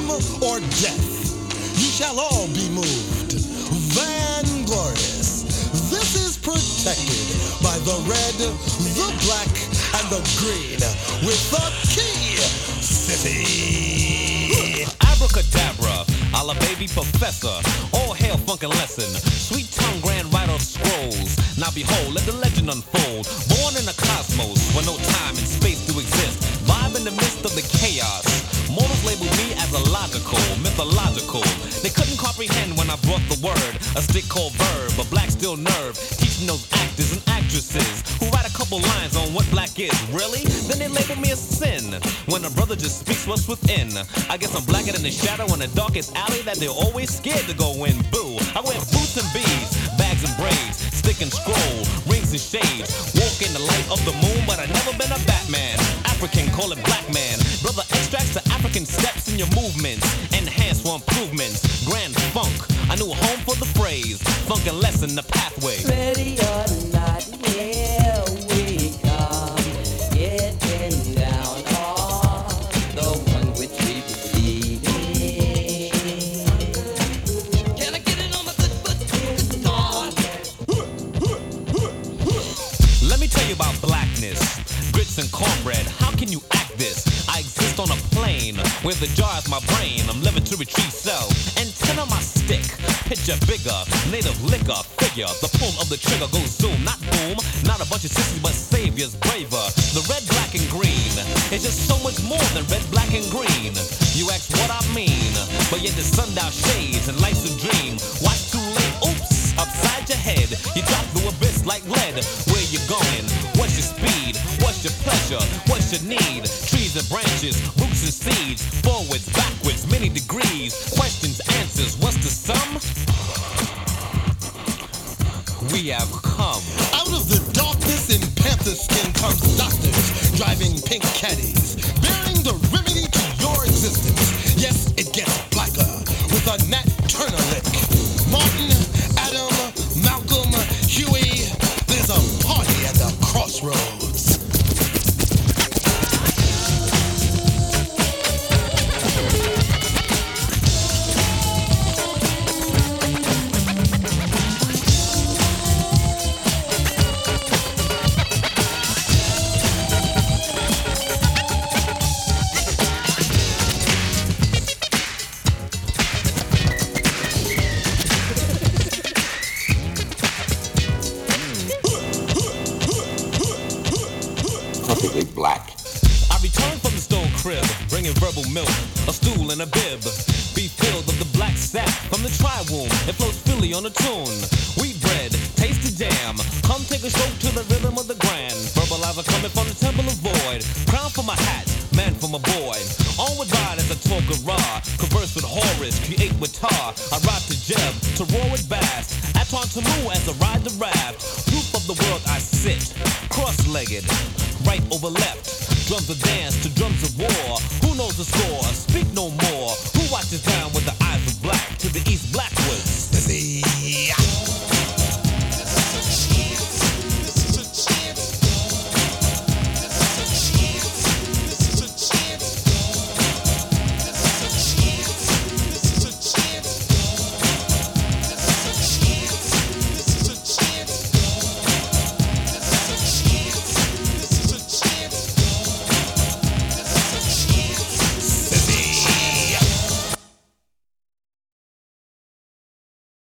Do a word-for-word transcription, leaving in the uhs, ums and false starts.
or death, you shall all be moved. Vanglorious. This is protected by the red, the black, and the green with the key city. Abracadabra, a la baby professor. All hail funkin' lesson. Sweet tongue grand writer of scrolls. Now behold, let the legend unfold. Born in a cosmos where no time and space do exist. Vibe in the midst of the chaos. Mortals labeled me as illogical, mythological. They couldn't comprehend when I brought the word. A stick called verb, a black steel nerve. Teaching those actors and actresses who write a couple lines on what black is. Really? Then they label me a sin. When a brother just speaks what's within. I guess I'm blacker than the shadow in the darkest alley that they're always scared to go in. Boo. I wear boots and beads, bags and braids, stick and scroll, rings and shades. Walk in the light of the moon, but I never been a Batman. African, call it black man. Brother extracts the African steps in your movements. Enhance for improvements. Grand funk, I knew a home for the phrase. Funk and lesson the pathway. Ready or not, here we come. Getting down on the one which we believe in. Can I get it on my good foot? Good God. Let me tell you about blackness. Grits and cornbread, how can you act this? I exist on a plane where the jar is my brain. I'm living to retrieve cell. Antenna my stick. Picture bigger, native liquor figure. The pull of the trigger goes zoom, not boom. Not a bunch of sissies, but saviors braver. The red, black, and green is just so much more than red, black, and green. You ask what I mean, but yet the sundown shades and life's a dream. Watch too late, oops, upside your head. You drop through abyss like lead. Where you going? What's your speed? What's your pleasure? What's your need? Trees and branches, roots and seeds. Forwards, backwards, many degrees. Questions, answers, what's the sum? We have come. Out of the darkness in panther skin comes doctors driving pink caddies, bearing the remedy to your existence. Yes, it gets blacker with a Nat Turner lick. Martin, Adam, Malcolm, Huey, there's a party at the crossroads. Perfectly black. I return from the stone crib, bringing verbal milk, a stool and a bib. Be filled of the black sap from the tri-womb. It flows freely on a tune. Wheat bread, taste the jam. Come take a stroke to the rhythm of the grand. Verbalizer coming from the temple of void. Crown for my hat, man for my boy. Onward ride as I talk a raw. Converse with Horus, create with Tar. I ride to Jeb, to roar with Bass. Aton Tamu as I ride the raft. Roof of the world I sit, cross-legged. Right over left, drums of dance to drums of war. Who knows the score? Speak no more. Who watches down with the eyes of black to the east black?